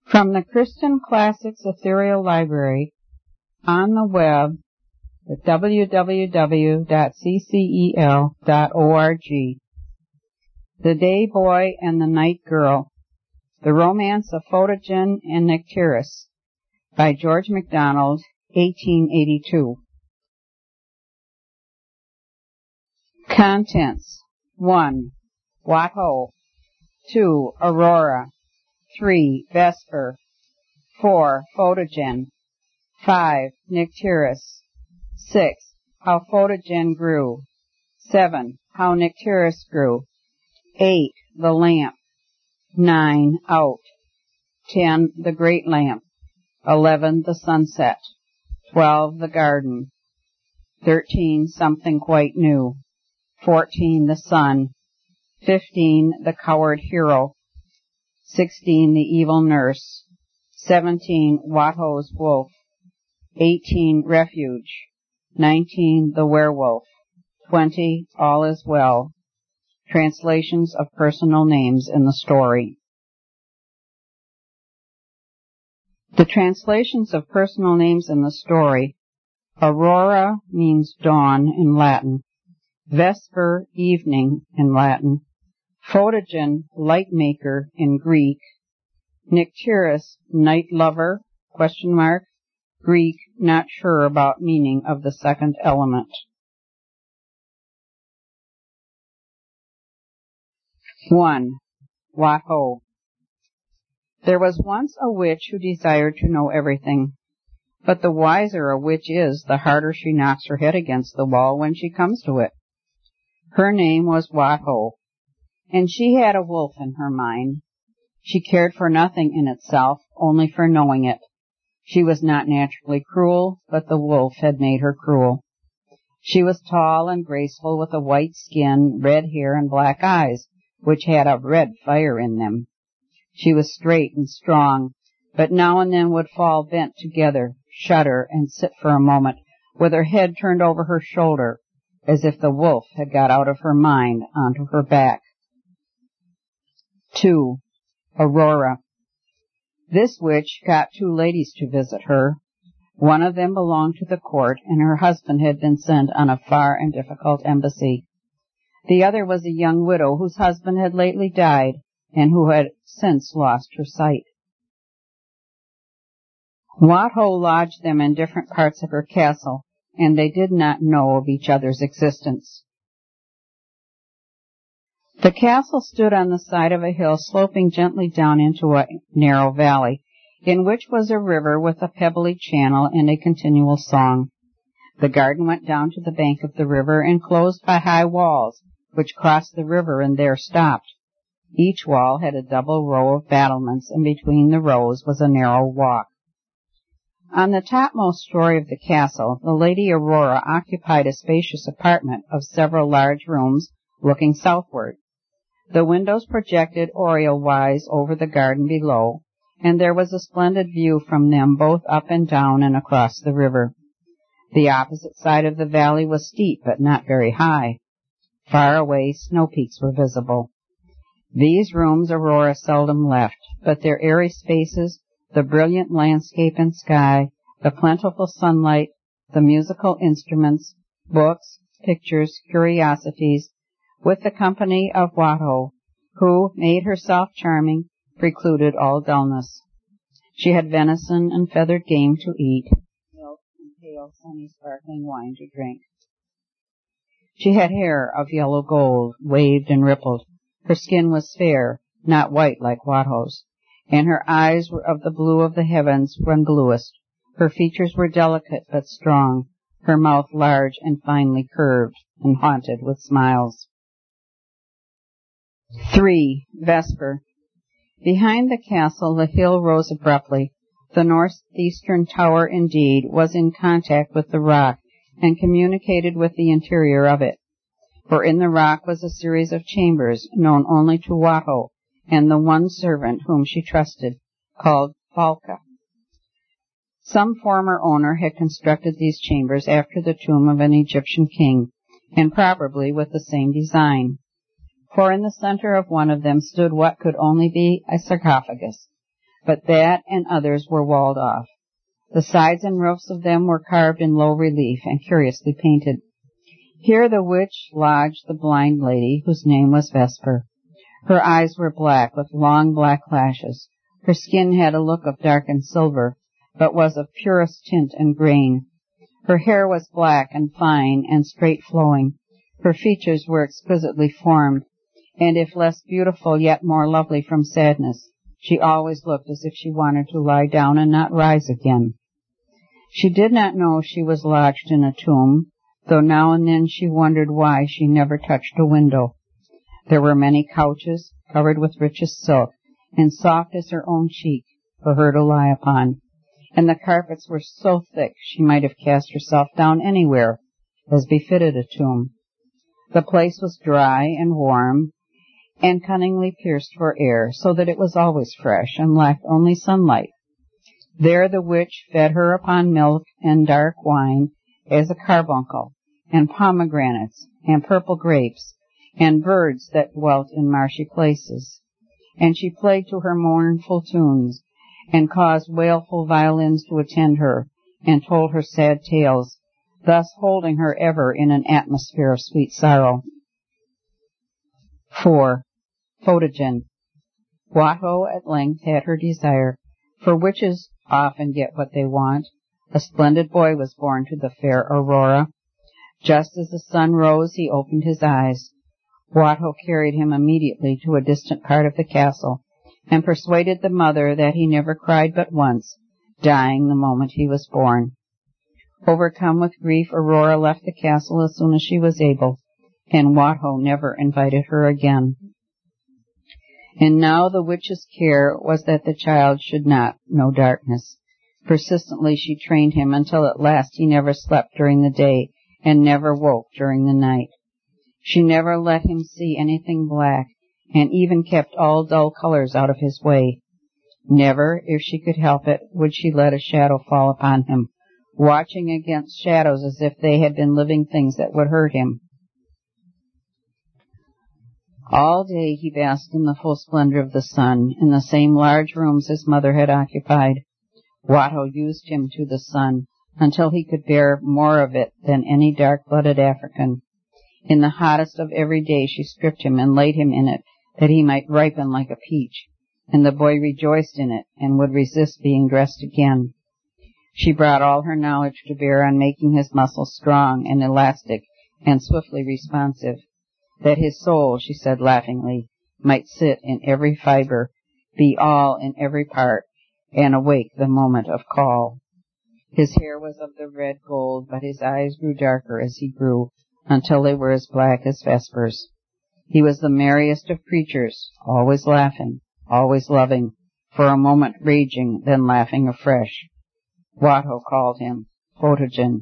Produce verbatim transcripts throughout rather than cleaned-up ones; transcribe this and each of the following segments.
From the Christian Classics Ethereal Library on the web at w w w dot c c e l dot org. The Day Boy and the Night Girl. The Romance of Photogen and Nycteris by George MacDonald, eighteen eighty-two. Contents. one. Watho. two. Aurora. three. Vesper. four. Photogen. five. Nycteris. six. How Photogen grew. seven. How Nycteris grew. eight. The lamp. nine. Out. ten. The great lamp. eleven. The sunset. twelve. The garden. thirteen. Something quite new. fourteen. The sun. fifteen. The coward hero. sixteen. The evil nurse. seventeen. Watho's wolf. eighteen. Refuge. nineteen. The werewolf. twenty. All is well. Translations of personal names in the story. The translations of personal names in the story. Aurora means dawn in Latin. Vesper, evening in Latin. Photogen, light maker in Greek. Nycteris, night lover, question mark, Greek, not sure about meaning of the second element. one. Watho. There was once a witch who desired to know everything, but the wiser a witch is, the harder she knocks her head against the wall when she comes to it. Her name was Watho, and she had a wolf in her mind. She cared for nothing in itself, only for knowing it. She was not naturally cruel, but the wolf had made her cruel. She was tall and graceful, with a white skin, red hair, and black eyes, which had a red fire in them. She was straight and strong, but now and then would fall bent together, shudder, and sit for a moment, with her head turned over her shoulder, as if the wolf had got out of her mind onto her back. two. Aurora. This witch got two ladies to visit her. One of them belonged to the court, and her husband had been sent on a far and difficult embassy. The other was a young widow whose husband had lately died, and who had since lost her sight. Watho lodged them in different parts of her castle, and they did not know of each other's existence. The castle stood on the side of a hill sloping gently down into a narrow valley, in which was a river with a pebbly channel and a continual song. The garden went down to the bank of the river, enclosed by high walls, which crossed the river and there stopped. Each wall had a double row of battlements, and between the rows was a narrow walk. On the topmost story of the castle, the Lady Aurora occupied a spacious apartment of several large rooms looking southward. The windows projected oriel-wise over the garden below, and there was a splendid view from them both up and down and across the river. The opposite side of the valley was steep, but not very high. Far away, snow peaks were visible. These rooms Aurora seldom left, but their airy spaces, the brilliant landscape and sky, the plentiful sunlight, the musical instruments, books, pictures, curiosities, with the company of Watho, who made herself charming, precluded all dullness. She had venison and feathered game to eat, milk and pale, sunny, sparkling wine to drink. She had hair of yellow gold, waved and rippled. Her skin was fair, not white like Watho's, and her eyes were of the blue of the heavens when bluest. Her features were delicate but strong, her mouth large and finely curved, and haunted with smiles. three. Vesper. Behind the castle the hill rose abruptly. The northeastern tower, indeed, was in contact with the rock, and communicated with the interior of it. For in the rock was a series of chambers known only to Watho and the one servant whom she trusted, called Falca. Some former owner had constructed these chambers after the tomb of an Egyptian king, and probably with the same design. For in the center of one of them stood what could only be a sarcophagus. but that and others were walled off. The sides and roofs of them were carved in low relief and curiously painted. Here the witch lodged the blind lady, whose name was Vesper. Her eyes were black, with long black lashes. Her skin had a look of darkened silver, but was of purest tint and grain. Her hair was black and fine and straight flowing. Her features were exquisitely formed, and if less beautiful, yet more lovely from sadness. She always looked as if she wanted to lie down and not rise again. She did not know she was lodged in a tomb, though now and then she wondered why she never touched a window. There were many couches, covered with richest silk, and soft as her own cheek, for her to lie upon, and the carpets were so thick she might have cast herself down anywhere, as befitted a tomb. The place was dry and warm, and cunningly pierced for air, so that it was always fresh, and lacked only sunlight. There the witch fed her upon milk and dark wine as a carbuncle, and pomegranates, and purple grapes, and birds that dwelt in marshy places. And she played to her mournful tunes, and caused wailful violins to attend her, and told her sad tales, thus holding her ever in an atmosphere of sweet sorrow. Four. Photogen. Watho at length had her desire, for witches often get what they want. A splendid boy was born to the fair Aurora. Just as the sun rose, he opened his eyes. Watho carried him immediately to a distant part of the castle, and persuaded the mother that he never cried but once, dying the moment he was born. Overcome with grief, Aurora left the castle as soon as she was able, and Watho never invited her again. And now the witch's care was that the child should not know darkness. Persistently she trained him until at last he never slept during the day and never woke during the night. She never let him see anything black, and even kept all dull colors out of his way. Never, if she could help it, would she let a shadow fall upon him, watching against shadows as if they had been living things that would hurt him. All day he basked in the full splendor of the sun, in the same large rooms his mother had occupied. Watho used him to the sun, until he could bear more of it than any dark-blooded African. In the hottest of every day she stripped him and laid him in it, that he might ripen like a peach, and the boy rejoiced in it, and would resist being dressed again. She brought all her knowledge to bear on making his muscles strong and elastic and swiftly responsive, that his soul, she said laughingly, might sit in every fiber, be all in every part, and awake the moment of call. His hair was of the red gold, but his eyes grew darker as he grew, until they were as black as Vesper's. He was the merriest of creatures, always laughing, always loving, for a moment raging, then laughing afresh. Watho called him Photogen.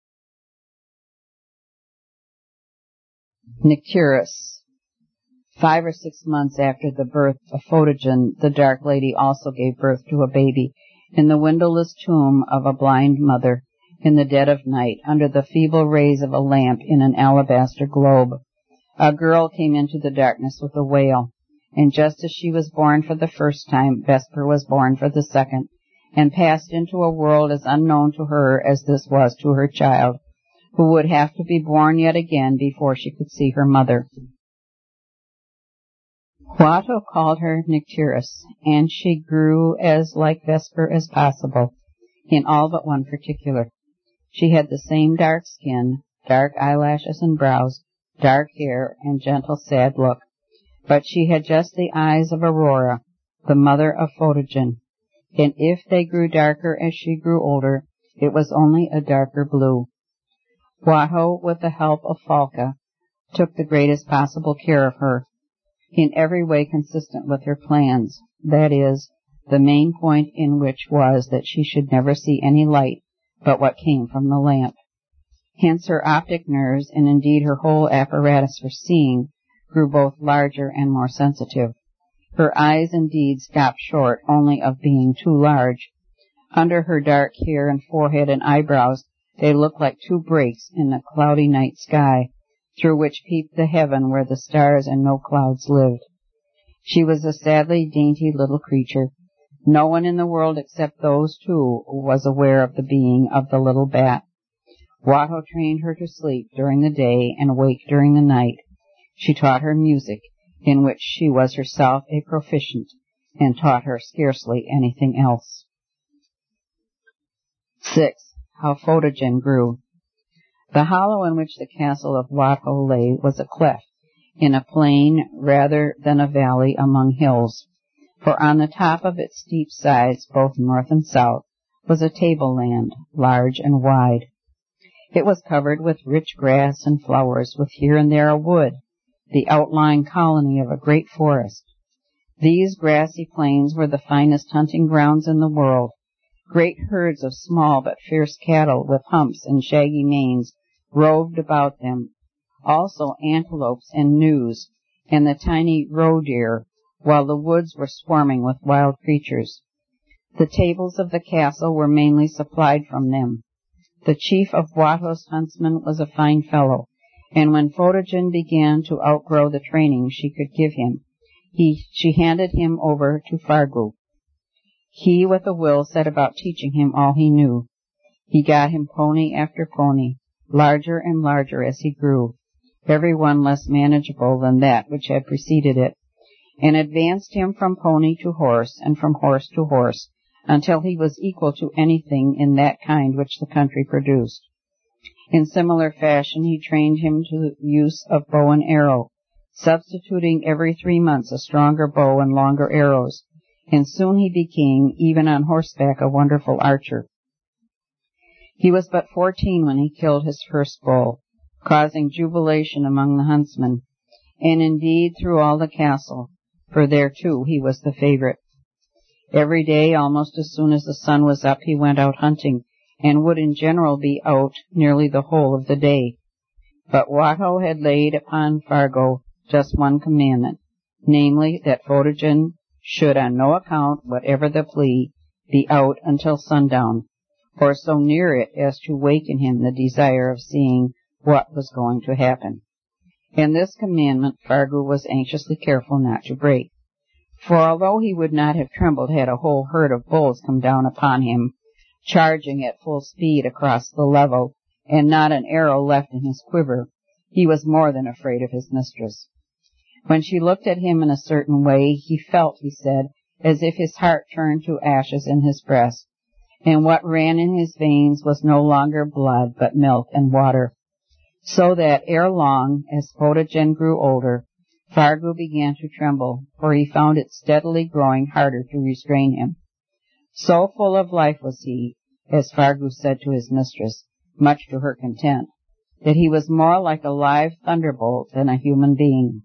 Nycteris. Five or six months after the birth of Photogen, the Dark Lady also gave birth to a baby in the windowless tomb of a blind mother, in the dead of night, under the feeble rays of a lamp in an alabaster globe. A girl came into the darkness with a wail, and just as she was born for the first time, Vesper was born for the second, and passed into a world as unknown to her as this was to her child, who would have to be born yet again before she could see her mother. Watho called her Nycteris, and she grew as like Vesper as possible, in all but one particular. She had the same dark skin, dark eyelashes and brows, dark hair, and gentle, sad look, but she had just the eyes of Aurora, the mother of Photogen, and if they grew darker as she grew older, it was only a darker blue. Watho, with the help of Falca, took the greatest possible care of her, in every way consistent with her plans, that is, the main point in which was that she should never see any light but what came from the lamp. Hence her optic nerves, and indeed her whole apparatus for seeing, grew both larger and more sensitive. Her eyes indeed stopped short only of being too large. Under her dark hair and forehead and eyebrows they looked like two breaks in the cloudy night sky, through which peeped the heaven where the stars and no clouds lived. She was a sadly dainty little creature, No one in the world except those two was aware of the being of the little bat. Watho trained her to sleep during the day and wake during the night. She taught her music, in which she was herself a proficient, and taught her scarcely anything else. Six. How Photogen grew. The hollow in which the castle of Watho lay was a cleft in a plain rather than a valley among hills, for on the top of its steep sides, both north and south, was a tableland, large and wide. It was covered with rich grass and flowers, with here and there a wood, the outlying colony of a great forest. These grassy plains were the finest hunting grounds in the world. Great herds of small but fierce cattle with humps and shaggy manes roved about them, also antelopes and gnus, and the tiny roe deer, while the woods were swarming with wild creatures. The tables of the castle were mainly supplied from them. The chief of Watho's huntsmen was a fine fellow, and when Photogen began to outgrow the training she could give him, he, she handed him over to Fargu. He, with a will, set about teaching him all he knew. He got him pony after pony, larger and larger as he grew, every one less manageable than that which had preceded it, and advanced him from pony to horse, and from horse to horse, until he was equal to anything in that kind which the country produced. In similar fashion he trained him to the use of bow and arrow, substituting every three months a stronger bow and longer arrows, and soon he became, even on horseback, a wonderful archer. He was but fourteen when he killed his first bull, causing jubilation among the huntsmen, and indeed through all the castle, for there, too, he was the favorite. Every day, almost as soon as the sun was up, he went out hunting, and would in general be out nearly the whole of the day. But Watho had laid upon Fargu just one commandment, namely, that Photogen should on no account, whatever the plea, be out until sundown, or so near it as to waken him the desire of seeing what was going to happen. And this commandment Fargu was anxiously careful not to break. For although he would not have trembled had a whole herd of bulls come down upon him, charging at full speed across the level, and not an arrow left in his quiver, he was more than afraid of his mistress. When she looked at him in a certain way, he felt, he said, as if his heart turned to ashes in his breast, and what ran in his veins was no longer blood, but milk and water. So that ere long, as Photogen grew older, Fargu began to tremble, for he found it steadily growing harder to restrain him. So full of life was he, as Fargu said to his mistress, much to her content, that he was more like a live thunderbolt than a human being.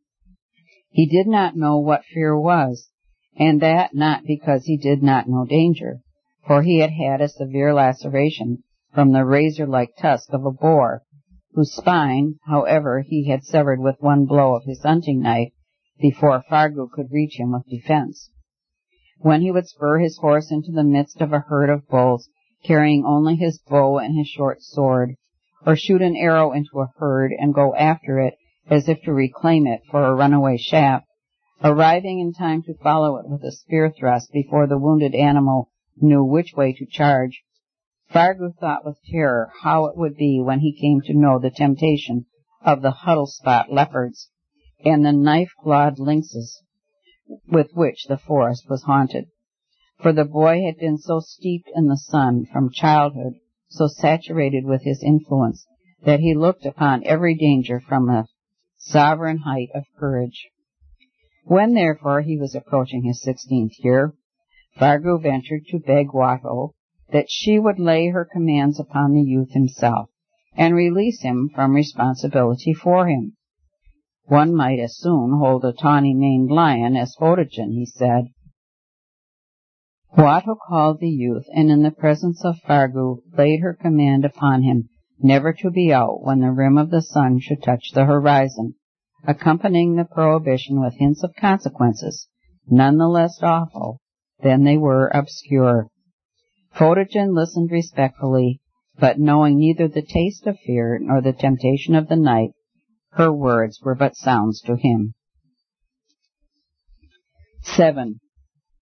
He did not know what fear was, and that not because he did not know danger, for he had had a severe laceration from the razor-like tusk of a boar, whose spine, however, he had severed with one blow of his hunting knife before Fargu could reach him with defense. When he would spur his horse into the midst of a herd of bulls, carrying only his bow and his short sword, or shoot an arrow into a herd and go after it as if to reclaim it for a runaway shaft, arriving in time to follow it with a spear thrust before the wounded animal knew which way to charge, Fargu thought with terror how it would be when he came to know the temptation of the huddle-spot leopards and the knife-clawed lynxes with which the forest was haunted. For the boy had been so steeped in the sun from childhood, so saturated with his influence, that he looked upon every danger from a sovereign height of courage. When, therefore, he was approaching his sixteenth year, Fargu ventured to beg Watho that she would lay her commands upon the youth himself, and release him from responsibility for him. One might as soon hold a tawny-maned lion as Photogen, he said. Watho called the youth, and in the presence of Fargu laid her command upon him never to be out when the rim of the sun should touch the horizon, accompanying the prohibition with hints of consequences, none the less awful than they were obscure. Photogen listened respectfully, but knowing neither the taste of fear nor the temptation of the night, her words were but sounds to him. Seven.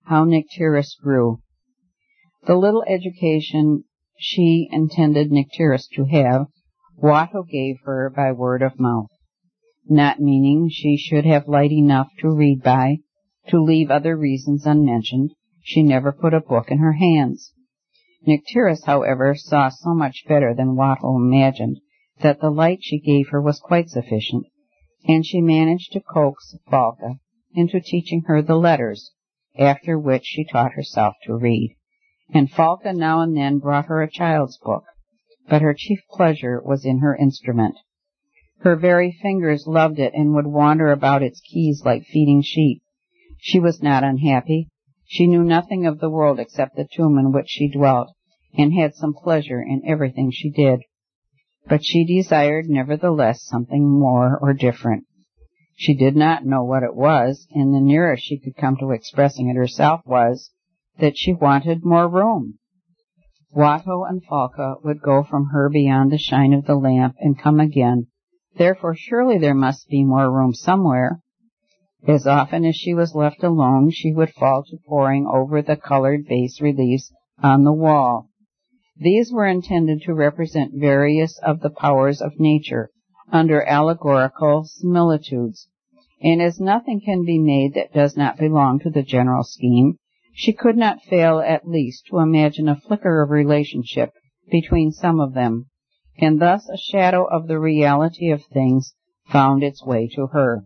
how Nycteris grew. The little education she intended Nycteris to have, Watho gave her by word of mouth, not meaning she should have light enough to read by. To leave other reasons unmentioned, she never put a book in her hands. Nycteris, however, saw so much better than Watho imagined that the light she gave her was quite sufficient, and she managed to coax Falca into teaching her the letters, after which she taught herself to read. And Falca now and then brought her a child's book, but her chief pleasure was in her instrument. Her very fingers loved it and would wander about its keys like feeding sheep. She was not unhappy. She knew nothing of the world except the tomb in which she dwelt, and had some pleasure in everything she did. But she desired, nevertheless, something more or different. She did not know what it was, and the nearest she could come to expressing it herself was that she wanted more room. Watho and Falca would go from her beyond the shine of the lamp and come again. Therefore surely there must be more room somewhere. As often as she was left alone, she would fall to poring over the colored bas-reliefs on the wall. These were intended to represent various of the powers of nature under allegorical similitudes, and as nothing can be made that does not belong to the general scheme, she could not fail at least to imagine a flicker of relationship between some of them, and thus a shadow of the reality of things found its way to her.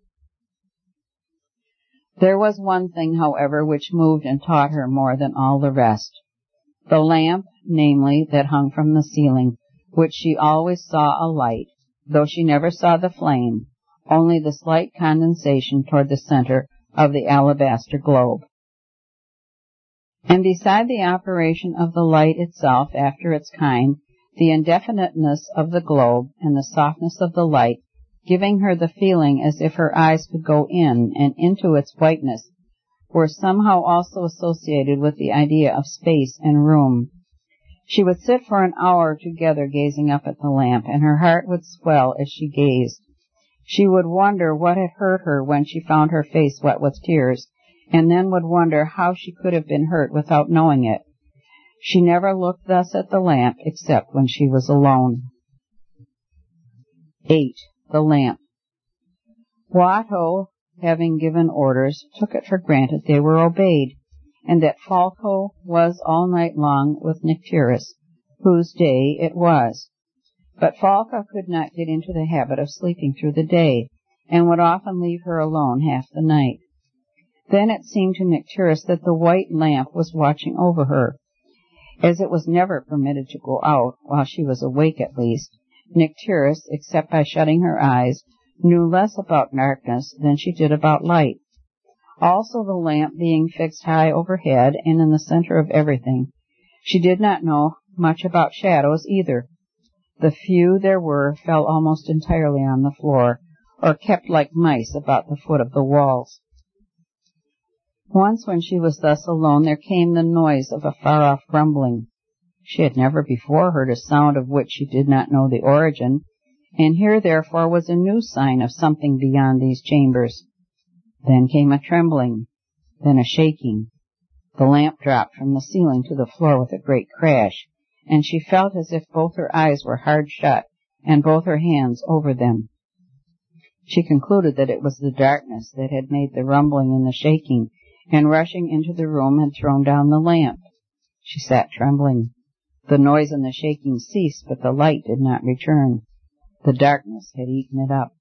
There was one thing, however, which moved and taught her more than all the rest. The lamp, namely, that hung from the ceiling, which she always saw alight, though she never saw the flame, only the slight condensation toward the center of the alabaster globe. And beside the operation of the light itself after its kind, the indefiniteness of the globe and the softness of the light, giving her the feeling as if her eyes could go in and into its whiteness, were somehow also associated with the idea of space and room. She would sit for an hour together gazing up at the lamp, and her heart would swell as she gazed. She would wonder what had hurt her when she found her face wet with tears, and then would wonder how she could have been hurt without knowing it. She never looked thus at the lamp except when she was alone. Eight. The lamp. Watho, having given orders, took it for granted they were obeyed, and that Falca was all night long with Nycteris, whose day it was. But Falca could not get into the habit of sleeping through the day, and would often leave her alone half the night. Then it seemed to Nycteris that the white lamp was watching over her. As it was never permitted to go out, while she was awake at least, Nycteris, except by shutting her eyes, knew less about darkness than she did about light. Also, the lamp being fixed high overhead and in the center of everything, she did not know much about shadows either. The few there were fell almost entirely on the floor, or kept like mice about the foot of the walls. Once when she was thus alone, there came the noise of a far-off rumbling. She had never before heard a sound of which she did not know the origin, and here therefore was a new sign of something beyond these chambers. Then came a trembling, then a shaking. The lamp dropped from the ceiling to the floor with a great crash, and she felt as if both her eyes were hard shut and both her hands over them. She concluded that it was the darkness that had made the rumbling and the shaking, and rushing into the room had thrown down the lamp. She sat trembling. The noise and the shaking ceased, but the light did not return. The darkness had eaten it up.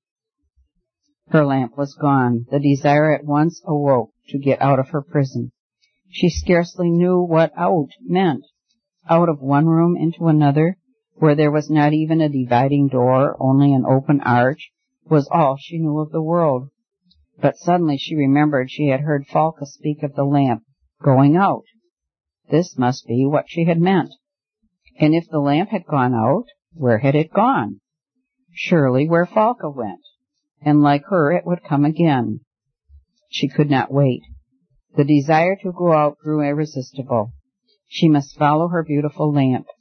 Her lamp was gone. The desire at once awoke to get out of her prison. She scarcely knew what out meant. Out of one room into another, where there was not even a dividing door, only an open arch, was all she knew of the world. But suddenly she remembered she had heard Falca speak of the lamp going out. This must be what she had meant. And if the lamp had gone out, where had it gone? Surely where Falca went, and like her it would come again. She could not wait. The desire to go out grew irresistible. She must follow her beautiful lamp.